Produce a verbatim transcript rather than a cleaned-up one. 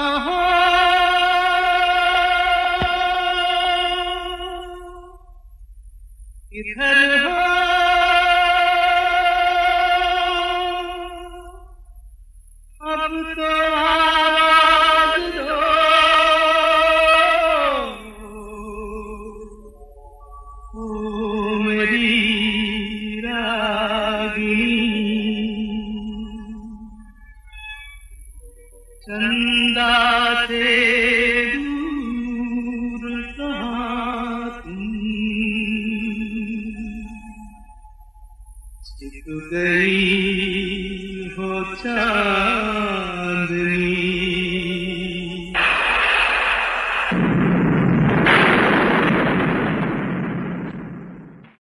हो इधर हो अब तो आवाज दो ओ मेरी रागिनी चंदा से दूर कहाँ तुम छिप गई हो चांदनी।